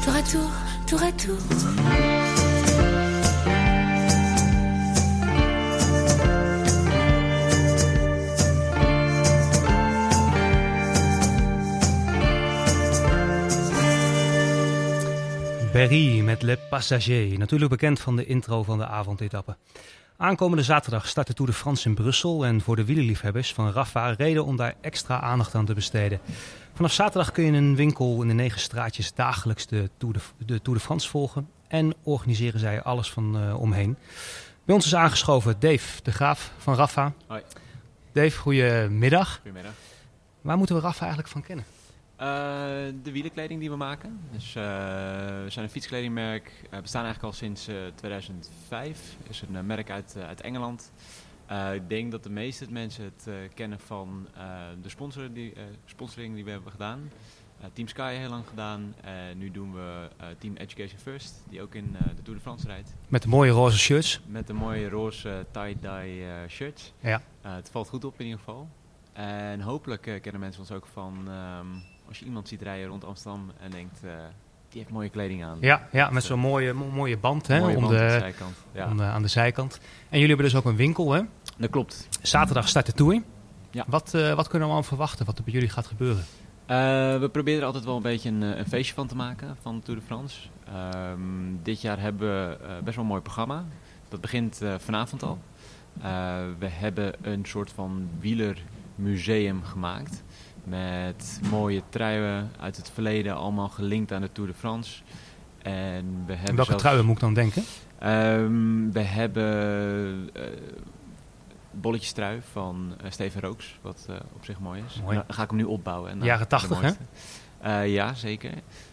tour à tour, tour à tour. Berry met Le Passager, natuurlijk bekend van de intro van de avondetappe. Aankomende zaterdag start de Tour de France in Brussel en voor de wielerliefhebbers van Rapha reden om daar extra aandacht aan te besteden. Vanaf zaterdag kun je in een winkel in de 9 straatjes dagelijks de Tour de France volgen en organiseren zij alles van omheen. Bij ons is aangeschoven Dave de Graaf van Rapha. Hoi. Dave, goedemiddag. Goedemiddag. Waar moeten we Rapha eigenlijk van kennen? De wielerkleding die we maken. Dus, we zijn een fietskledingmerk. We bestaan eigenlijk al sinds 2005. Het is een merk uit Engeland. Ik denk dat de meeste mensen het kennen van de sponsoring die we hebben gedaan. Team Sky heel lang gedaan. Nu doen we Team Education First, die ook in de Tour de France rijdt. Met de mooie roze shirts. Met de mooie roze tie-dye shirts. Ja. Het valt goed op in ieder geval. En hopelijk kennen mensen ons ook van... als je iemand ziet rijden rond Amsterdam en denkt, die heeft mooie kleding aan. Ja, met zo'n mooie band, hè, mooie band aan de zijkant. Ja. Aan de zijkant. En jullie hebben dus ook een winkel, hè? Dat klopt. Zaterdag start de Tour. Ja. Wat kunnen we allemaal verwachten, wat er bij jullie gaat gebeuren? We proberen er altijd wel een beetje een feestje van te maken, van de Tour de France. Dit jaar hebben we best wel een mooi programma. Dat begint vanavond al. We hebben een soort van wielermuseum gemaakt. Met mooie truien uit het verleden, allemaal gelinkt aan de Tour de France. En we hebben welke truien moet ik dan denken? We hebben bolletjestrui van Steven Rooks, wat op zich mooi is. Mooi. Dan ga ik hem nu opbouwen. En jaren 80, hè? Ja, zeker.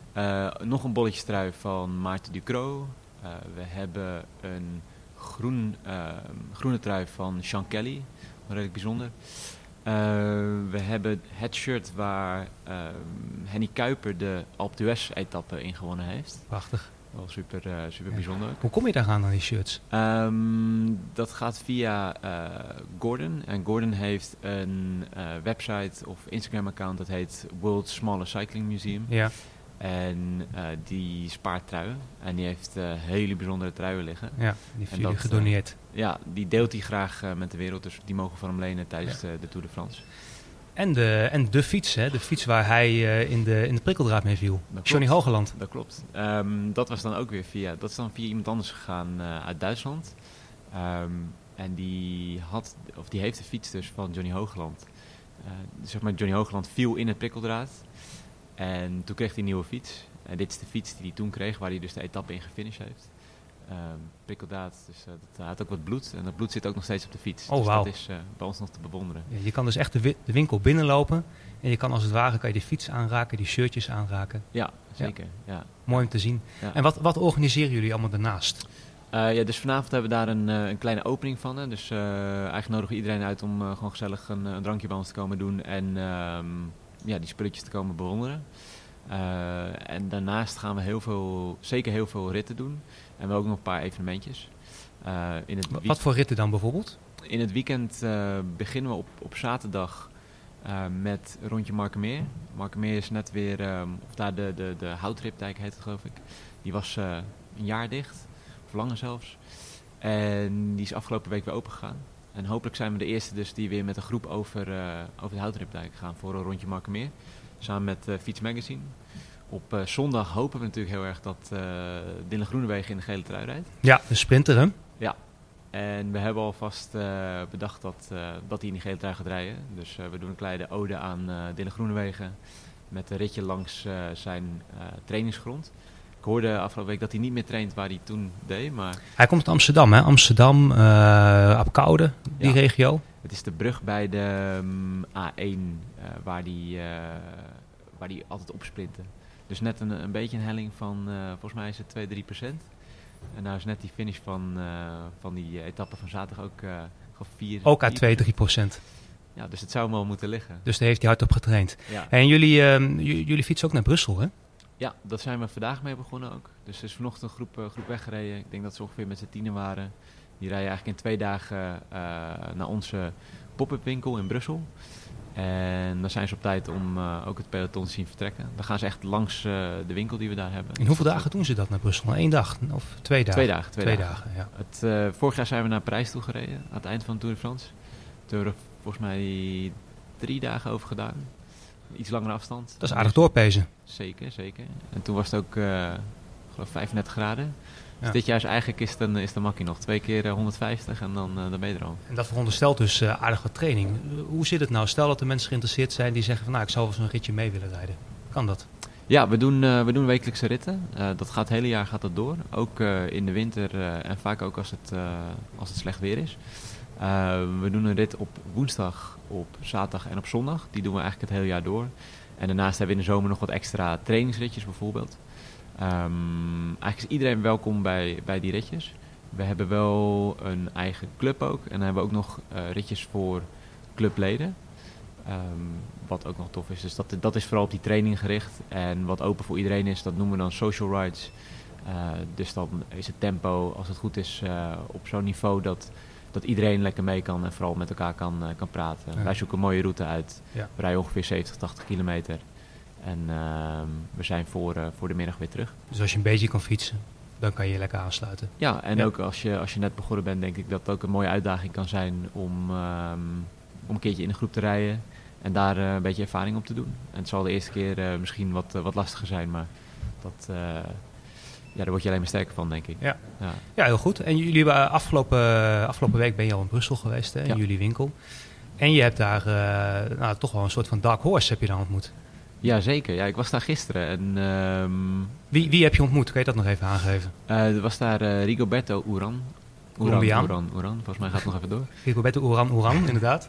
Nog een bolletjestrui van Maarten Ducrot. We hebben een groene trui van Sean Kelly, redelijk bijzonder. We hebben het shirt waar Henny Kuiper de Alpe d'Huez-etappe in gewonnen heeft. Prachtig. Wel super bijzonder. Hoe kom je daar aan die shirts? Dat gaat via Gordon. En Gordon heeft een website of Instagram-account dat heet World's Smallest Cycling Museum. Ja. En die spaart truien. En die heeft hele bijzondere truien liggen. Ja, die heeft jullie gedoneerd. Ja, die deelt hij graag met de wereld. Dus die mogen van hem lenen tijdens de Tour de France. En de fiets, hè? De fiets waar hij in de prikkeldraad mee viel. Johnny Hogeland. Dat klopt. Dat was dan ook weer via iemand anders gegaan uit Duitsland. En die heeft de fiets dus van Johnny Hogeland. Zeg maar, Johnny Hogeland viel in het prikkeldraad. En toen kreeg hij een nieuwe fiets. En dit is de fiets die hij toen kreeg, waar hij dus de etappe in gefinished heeft. Prikkeldraad, dus dat had ook wat bloed. En dat bloed zit ook nog steeds op de fiets. Oh, dus wow. dat is bij ons nog te bewonderen. Ja, je kan dus echt de winkel binnenlopen. En je kan als het ware kan je die fiets aanraken, die shirtjes aanraken. Ja, zeker. Ja. Mooi om te zien. Ja. En wat organiseren jullie allemaal daarnaast? Dus vanavond hebben we daar een kleine opening van. Hè. Dus eigenlijk nodigen we iedereen uit om gewoon gezellig een drankje bij ons te komen doen. En die spulletjes te komen bewonderen. En daarnaast gaan we zeker heel veel ritten doen. En we ook nog een paar evenementjes. Wat voor ritten dan bijvoorbeeld? In het weekend beginnen we op zaterdag met rondje Markermeer. Markermeer is net weer, de Houtripdijk heet het geloof ik. Die was een jaar dicht, of langer zelfs. En die is afgelopen week weer open gegaan. En hopelijk zijn we de eerste dus die weer met een groep over de Houtripdijk gaan voor een rondje Markermeer. Samen met Fiets Magazine. Op zondag hopen we natuurlijk heel erg dat Dylan Groenewegen in de gele trui rijdt. Ja, de sprinter hè? Ja. En we hebben alvast bedacht dat hij in die gele trui gaat rijden. Dus we doen een kleine ode aan Dylan Groenewegen. Met een ritje langs zijn trainingsgrond. Ik hoorde afgelopen week dat hij niet meer traint waar hij toen deed. Maar hij komt uit Amsterdam, hè? Amsterdam, Apeldoorn, die regio. Het is de brug bij de A1 waar die altijd opsprintte. Dus net een beetje een helling van, volgens mij is het 2-3%. En nou is net die finish van die etappe van zaterdag ook 4%. Ook uit 2-3%. Ja, dus het zou hem wel moeten liggen. Dus daar heeft hij hard op getraind. Ja. En jullie fietsen ook naar Brussel, hè? Ja, daar zijn we vandaag mee begonnen ook. Dus er is vanochtend een groep weggereden. Ik denk dat ze ongeveer met z'n 10 waren. Die rijden eigenlijk in 2 dagen naar onze pop-up winkel in Brussel. En dan zijn ze op tijd om ook het peloton te zien vertrekken. Dan gaan ze echt langs de winkel die we daar hebben. In hoeveel dagen doen ze dat naar Brussel? 1 dag of 2 dagen? Twee dagen. Ja. Vorig jaar zijn we naar Parijs toe gereden, aan het eind van de Tour de France. Toen hebben we er volgens mij 3 dagen over gedaan. Iets langere afstand. Dat is aardig doorpezen. Zeker. En toen was het ook, ik geloof 35 graden. Ja. Dus dit jaar is de makkie nog 2 keer 150 en dan ben je er al. En dat veronderstelt dus aardig wat training. Hoe zit het nou? Stel dat er mensen geïnteresseerd zijn die zeggen van ik zou wel zo'n ritje mee willen rijden. Kan dat? Ja, we doen wekelijkse ritten. Het hele jaar gaat dat door. Ook in de winter en vaak ook als het slecht weer is. We doen een rit op woensdag, op zaterdag en op zondag. Die doen we eigenlijk het hele jaar door. En daarnaast hebben we in de zomer nog wat extra trainingsritjes bijvoorbeeld. Eigenlijk is iedereen welkom bij die ritjes. We hebben wel een eigen club ook. En dan hebben we ook nog ritjes voor clubleden. Wat ook nog tof is. Dus dat is vooral op die training gericht. En wat open voor iedereen is, dat noemen we dan social rides. Dus dan is het tempo, als het goed is, op zo'n niveau dat iedereen lekker mee kan en vooral met elkaar kan praten. Ja. Wij zoeken een mooie route uit. Ja. We rijden ongeveer 70, 80 kilometer. En we zijn voor de middag weer terug. Dus als je een beetje kan fietsen, dan kan je lekker aansluiten. Ja, en ook als je net begonnen bent, denk ik dat het ook een mooie uitdaging kan zijn om een keertje in een groep te rijden. En daar een beetje ervaring op te doen. En het zal de eerste keer misschien wat lastiger zijn, maar daar word je alleen maar sterker van, denk ik. Ja, heel goed. En jullie hebben afgelopen week ben je al in Brussel geweest, hè, in jullie winkel. En je hebt daar toch wel een soort van dark horse heb je dan ontmoet. Ja, zeker. Ja, ik was daar gisteren. En, Wie heb je ontmoet? Kan je dat nog even aangeven? Er was daar Rigoberto Urán. Colombiaan. Urán. Volgens mij gaat het nog even door. Rigoberto Urán, inderdaad.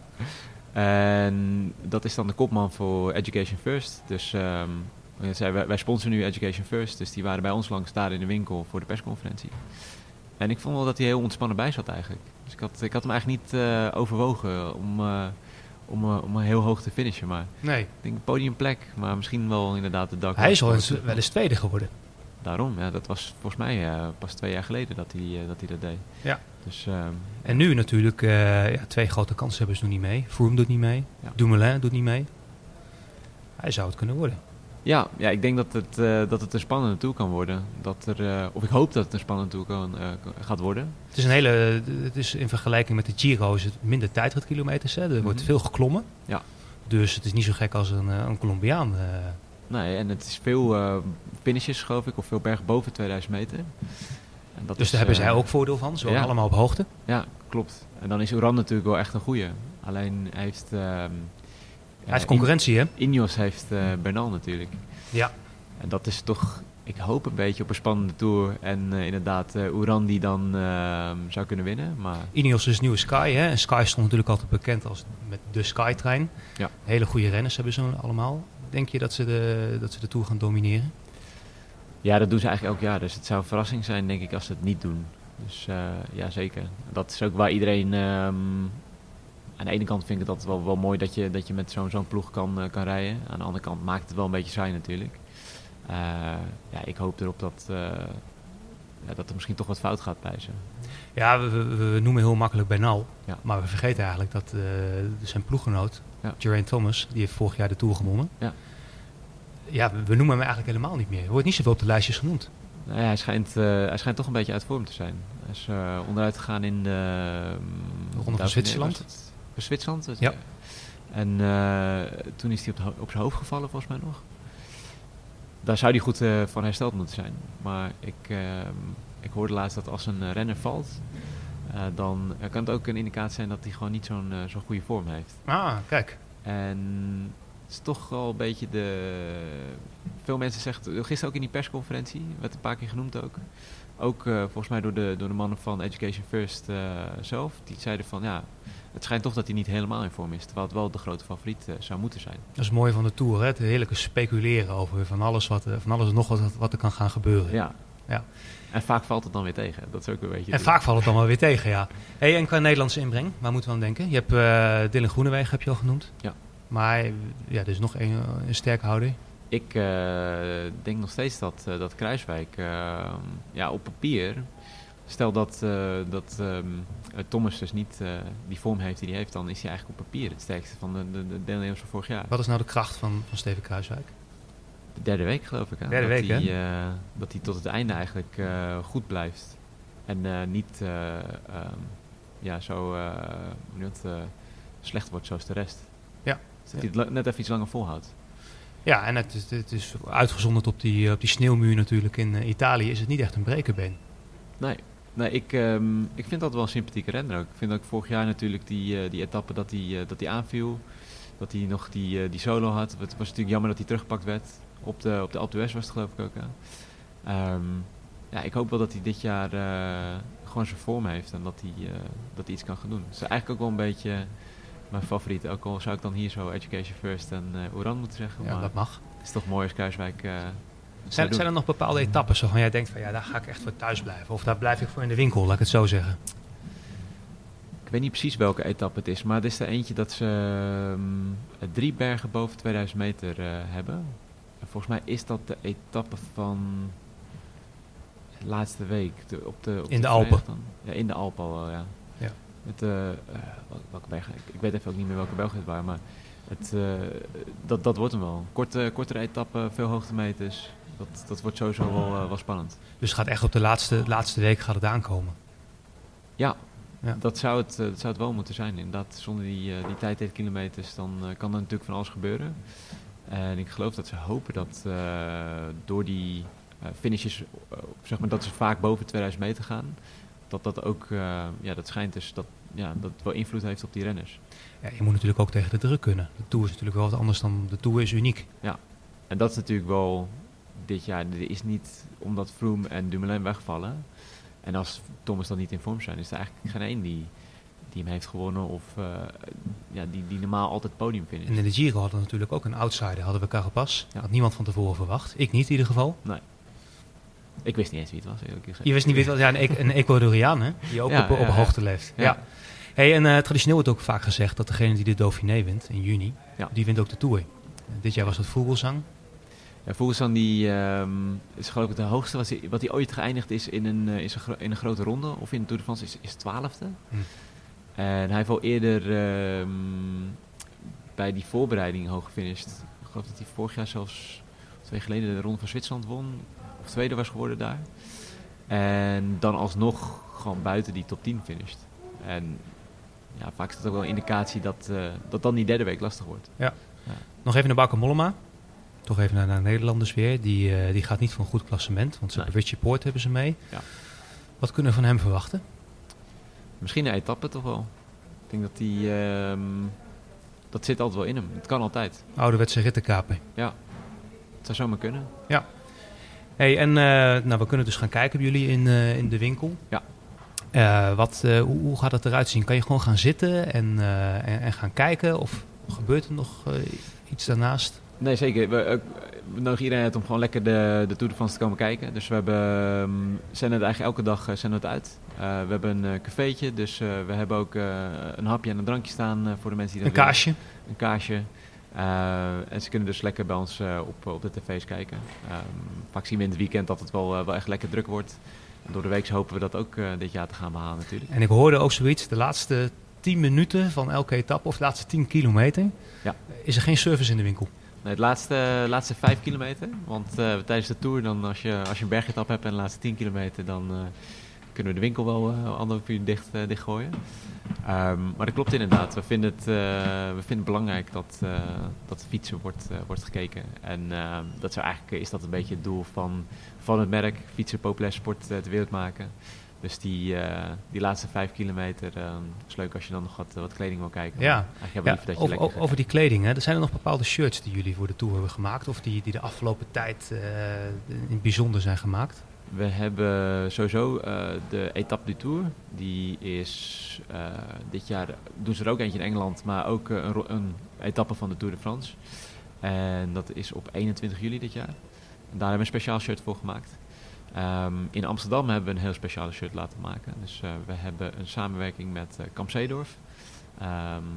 En dat is dan de kopman voor Education First. Dus wij sponsoren nu Education First. Dus die waren bij ons langs daar in de winkel voor de persconferentie. En ik vond wel dat hij heel ontspannen bij zat eigenlijk. Dus ik had hem eigenlijk niet overwogen om heel hoog te finishen. Maar Nee. ik denk podiumplek, maar misschien wel inderdaad de dak. Hij is wel eens tweede geworden. Daarom, ja, dat was volgens mij pas 2 jaar geleden dat hij dat deed. Ja. Dus, En nu natuurlijk 2 grote kanshebbers doen niet mee. Froome doet niet mee. Ja. Dumoulin doet niet mee. Hij zou het kunnen worden. Ja, ik denk dat het een spannende tour kan worden. Of ik hoop dat het een spannende tour gaat worden. Het is in vergelijking met de Giro is het minder tijdritkilometers. Er wordt veel geklommen. Ja. Dus het is niet zo gek als een Colombiaan. Nee, en het is veel finishes, geloof ik, of veel bergen boven 2000 meter. En dus daar hebben zij ook voordeel van. Ze wonen allemaal op hoogte. Ja, klopt. En dan is Urán natuurlijk wel echt een goeie. Alleen hij heeft... hij heeft concurrentie, hè? Ineos heeft Bernal natuurlijk. Ja. En dat is toch, ik hoop een beetje op een spannende tour. En inderdaad, Urán die dan zou kunnen winnen. Maar... Ineos is nieuwe Sky, hè? En Sky stond natuurlijk altijd bekend als met de Sky-trein. Ja. Hele goede renners hebben ze allemaal. Denk je dat ze de Tour gaan domineren? Ja, dat doen ze eigenlijk elk jaar. Dus het zou een verrassing zijn, denk ik, als ze het niet doen. Dus ja, zeker. Dat is ook waar iedereen... aan de ene kant vind ik het altijd wel mooi dat je met zo'n ploeg kan rijden. Aan de andere kant maakt het wel een beetje saai natuurlijk. Ik hoop erop dat er misschien toch wat fout gaat bij ze. Ja, we noemen heel makkelijk Bernal. Ja. Maar we vergeten eigenlijk dat zijn ploeggenoot, Geraint Thomas, die heeft vorig jaar de Tour gewonnen. Ja. Ja, we noemen hem eigenlijk helemaal niet meer. Er wordt niet zoveel op de lijstjes genoemd. Nou ja, hij schijnt toch een beetje uit vorm te zijn. Hij is onderuit gegaan in de Ronde van Zwitserland. Voor Zwitserland? Ja. En toen is hij op zijn hoofd gevallen, volgens mij nog. Daar zou hij goed van hersteld moeten zijn. Maar ik hoorde laatst dat als een renner valt, dan kan het ook een indicatie zijn dat hij gewoon niet zo'n goede vorm heeft. Ah, kijk. En het is toch wel een beetje veel mensen zeggen, gisteren ook in die persconferentie, werd een paar keer genoemd ook. Ook volgens mij door de mannen van Education First zelf. Die zeiden van, ja, het schijnt toch dat hij niet helemaal in vorm is. Terwijl het wel de grote favoriet zou moeten zijn. Dat is mooi van de Tour, hè? Het heerlijke speculeren over van alles en nog wat er kan gaan gebeuren. Ja. Ja. En vaak valt het dan weer tegen. Dat is ook een beetje... En vaak valt het dan wel weer tegen, ja. Hey, en qua Nederlandse inbreng, waar moeten we aan denken? Je hebt Dylan Groenewegen, heb je al genoemd. Ja. Maar ja, er is nog een sterke houder. Ik denk nog steeds dat Kruiswijk op papier stel dat Thomas dus niet die vorm heeft die hij heeft, dan is hij eigenlijk op papier het sterkste van de deelnemers van vorig jaar. Wat is nou de kracht van Steven Kruiswijk? De derde week geloof ik. Derde week, dat hij tot het einde eigenlijk goed blijft. En niet zo slecht wordt zoals de rest. Ja. Dus dat hij het net even iets langer volhoudt. Ja, en het is uitgezonderd op die sneeuwmuur natuurlijk in Italië is het niet echt een brekerbeen. Nee, ik vind dat wel een sympathieke renner ook. Ik vind ook vorig jaar natuurlijk die etappe dat hij aanviel. Dat hij nog die solo had. Het was natuurlijk jammer dat hij teruggepakt werd. Op de Alpe d'Huez was het geloof ik ook. Ik hoop wel dat hij dit jaar gewoon zijn vorm heeft. En dat hij iets kan gaan doen. Dat is eigenlijk ook wel een beetje mijn favoriet. Ook al zou ik dan hier zo Education First en Oran moeten zeggen. Ja, maar dat mag. het is toch mooi als Kruiswijk... Zijn er nog bepaalde etappes waarvan jij denkt van daar ga ik echt voor thuis blijven? Of daar blijf ik voor in de winkel, laat ik het zo zeggen. Ik weet niet precies welke etappe het is, maar het is er eentje dat ze 3 bergen boven 2000 meter hebben. En volgens mij is dat de etappe van de laatste week. In de Alpen? Ja, in de Alpen al wel, ja. Met, welke berg? Ik weet even ook niet meer welke berg het waren, maar dat wordt hem wel. Kortere etappe, veel hoogtemeters. Dat wordt sowieso wel spannend. Dus het gaat echt op de laatste week gaat het aankomen? Ja. Dat zou het wel moeten zijn. Inderdaad, zonder die tijdritkilometers dan kan er natuurlijk van alles gebeuren. En ik geloof dat ze hopen dat door die finishes, zeg maar dat ze vaak boven 2000 meter gaan, dat ook, dat schijnt dus dat wel invloed heeft op die renners. Ja, je moet natuurlijk ook tegen de druk kunnen. De Tour is natuurlijk wel wat anders dan de Tour is uniek. Ja, en dat is natuurlijk wel dit jaar. Er is niet, omdat Froome en Dumoulin wegvallen. En als Thomas dan niet in vorm zijn, is er eigenlijk geen één die hem heeft gewonnen of die normaal altijd podium finisht. En in de Giro hadden we natuurlijk ook een outsider, hadden we Carapaz. Ja. Had niemand van tevoren verwacht. Ik niet in ieder geval. Nee. Ik wist niet eens wie het was. Je wist niet wie het was? Ja, een Ecuadoriaan, hè? Die ook op hoogte leeft. Ja. Hey, en traditioneel wordt ook vaak gezegd dat degene die de Dauphiné wint in juni, die wint ook de Tour. Dit jaar was het Vogelsang. Ja, Vogelsang die is geloof ik de hoogste wat hij ooit geëindigd is in een grote ronde. Of in de Tour de France is 12e. En hij heeft al eerder bij die voorbereiding hoog gefinished. Ik geloof dat hij vorig jaar zelfs 2 geleden de Ronde van Zwitserland won. Of tweede was geworden daar. En dan alsnog gewoon buiten die top 10 finished. En vaak is dat ook wel een indicatie dat dan die derde week lastig wordt. Ja. Nog even naar Bauke Mollema. Toch even naar Nederlanders weer. Die gaat niet voor een goed klassement. Want ze hebben Richie Porte hebben ze mee. Ja. Wat kunnen we van hem verwachten? Misschien een etappe toch wel. Ik denk dat hij... dat zit altijd wel in hem. Het kan altijd. Ouderwetse rittenkaper. Ja. Het zou zomaar kunnen. Ja. Hey, en we kunnen dus gaan kijken bij jullie in de winkel. Ja. Hoe gaat het eruit zien? Kan je gewoon gaan zitten en gaan kijken? Of gebeurt er nog iets daarnaast? Nee, zeker. We nodigen iedereen uit om gewoon lekker de Tour de France te komen kijken. Dus we zenden het eigenlijk elke dag zenden we het uit. We hebben een cafeetje, dus we hebben ook een hapje en een drankje staan voor de mensen die dat willen. Kaasje? Een kaasje. En ze kunnen dus lekker bij ons op de tv's kijken. Vaak zien we in het weekend dat het wel echt lekker druk wordt. En door de week hopen we dat ook dit jaar te gaan behalen natuurlijk. En ik hoorde ook zoiets, de laatste 10 minuten van elke etappe, of de laatste 10 kilometer, is er geen service in de winkel. Nee, het laatste 5 kilometer. Want tijdens de Tour, dan als je een bergetap hebt en de laatste 10 kilometer, dan kunnen we de winkel wel 1,5 uur dichtgooien. Maar dat klopt inderdaad. We vinden het belangrijk dat fietsen wordt gekeken. En is dat een beetje het doel van het merk. Fietsen populair sport ter wereld maken. Dus die laatste 5 kilometer is leuk als je dan nog wat kleding wil kijken. Ja, Over die kleding. Hè. Er zijn er nog bepaalde shirts die jullie voor de Tour hebben gemaakt? Of die de afgelopen tijd in het bijzonder zijn gemaakt? We hebben sowieso de Etappe du Tour. Die is dit jaar, doen ze er ook eentje in Engeland, maar ook een etappe van de Tour de France. En dat is op 21 juli dit jaar. En daar hebben we een speciaal shirt voor gemaakt. In Amsterdam hebben we een heel speciale shirt laten maken. Dus we hebben een samenwerking met Kamp Zeedorf.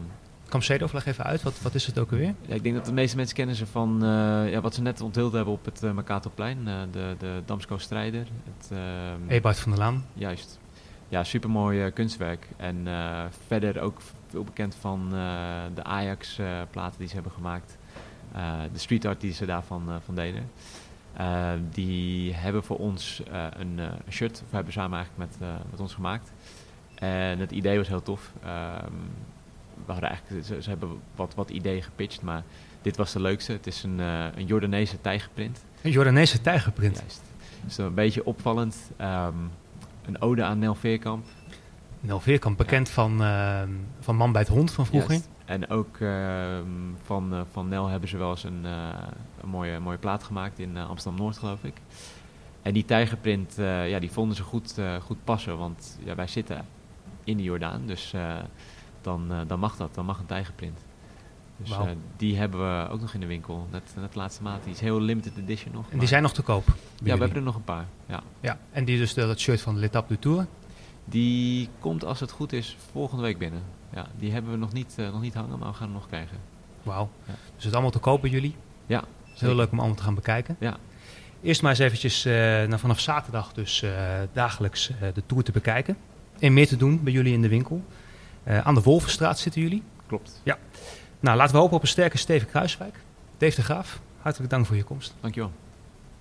Campsedo, leg even uit. Wat is het ook alweer? Ja, ik denk dat de meeste mensen kennen ze van wat ze net onthuld hebben op het Mercatorplein. De Damsko Strijder. Eberhard van der Laan. Juist. Ja, supermooi kunstwerk. En verder ook veel bekend van de Ajax platen die ze hebben gemaakt. De street art die ze daarvan van deden. Die hebben voor ons een shirt, of hebben samen eigenlijk met ons gemaakt. En het idee was heel tof. We hadden eigenlijk, ze hebben wat ideeën gepitcht, maar dit was de leukste. Het is een Jordaanese tijgerprint. Een Jordaanese tijgerprint? Juist. Dus een beetje opvallend. Een ode aan Nel Veerkamp. Nel Veerkamp, bekend van Man bij het Hond van vroeger. Juist. En ook van Nel hebben ze wel eens een mooie plaat gemaakt in Amsterdam-Noord, geloof ik. En die tijgerprint, die vonden ze goed passen, want wij zitten in de Jordaan, dus dan mag dat, dan mag een tijgerprint. Dus Wow. die hebben we ook nog in de winkel, net de laatste maat. Die is heel limited edition nog. En die zijn nog te koop? We hebben er nog een paar, ja. Ja, en die dus dat shirt van L'Étape du Tour? Die komt, als het goed is, volgende week binnen. Ja, die hebben we nog niet hangen, maar we gaan hem nog krijgen. Wauw. Ja. Dus het allemaal te koop bij jullie? Ja. Het is heel leuk om allemaal te gaan bekijken. Ja. Eerst maar eens eventjes vanaf zaterdag dus dagelijks de Tour te bekijken. En meer te doen bij jullie in de winkel. Aan de Wolvenstraat zitten jullie. Klopt. Ja. Nou, laten we hopen op een sterke Steven Kruiswijk. Dave de Graaf, hartelijk dank voor je komst. Dankjewel.